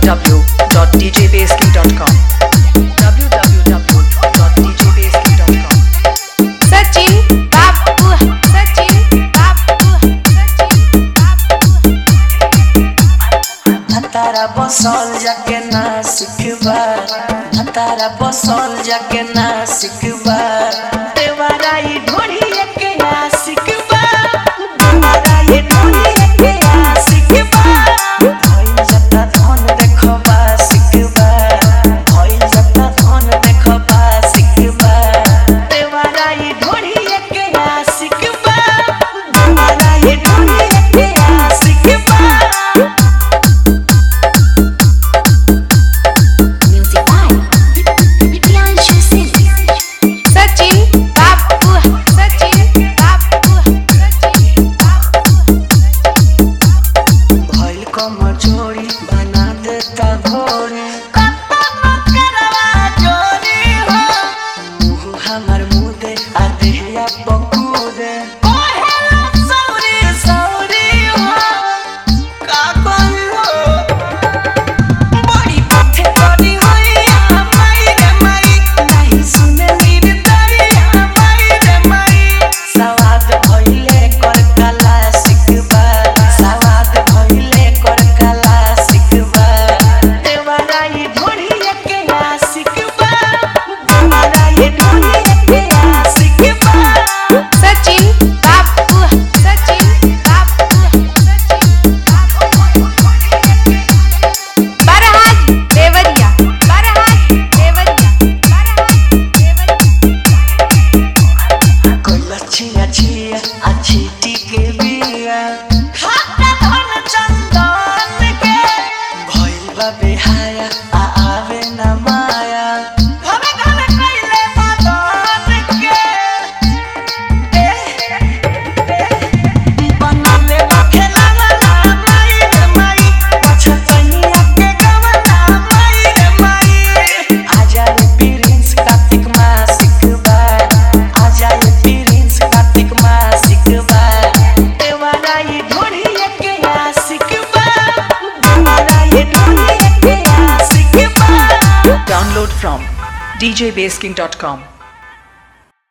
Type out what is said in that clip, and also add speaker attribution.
Speaker 1: www.djbasking.com www.djbasking.com
Speaker 2: Sachin बाबू सचिन बाबू सचिन बाबू
Speaker 3: तारा बसल जाके ना सिखबा तारा बसल जाके ना सिखबा देवराई ढोढ़ी के ना सिखबा देवराई ढोढ़ी के ना सिखबा भइल जता धन देखबा सिखबा भइल जता धन देखबा सिखबा देवराई ढोढ़ी के ना सिखबा देवराई ढोढ़ी के ना सिखबा
Speaker 2: सचिन बाबू सचिन बाबू सचिन बाबू
Speaker 3: भइल कमजोरी बना देता घोरे मुँह हमर मुदे आ देहिया बकुदे सौरी सौरी हो का कहियो बड़ी पथे करी होइया माई रे माई नहीं सुने नीर दरिया माई रे माई सवाद भइले कर कला सिखबा सवाद भइले कर कला सिखबा देवराई ढोढ़ी के ना सिखबा देवराई ढोढ़ी के ना सिखबा
Speaker 2: सचिन बाबू सचिन बाबू सचिन बाबू बरहाट देवरिया बरहाट देवरिया बरहाट देवरिया
Speaker 3: कोइला छिया छिया अच्छी टिके बिया खाता धन चंदन के भइल बा बेहाया आ आवे न माया घरे घरे कइले मदन के बनले बखेला वाला माई रे माई पछतनिया के गवना माई रे माई आजा रे प्रिंस कार्तिक मा सिखबा आजा रे प्रिंस कार्तिक मा सिखबा देवराई ढोढ़ी के ना सिखबा देवराई ढोढ़ी के ना सिखबा
Speaker 1: Download from djbasking.com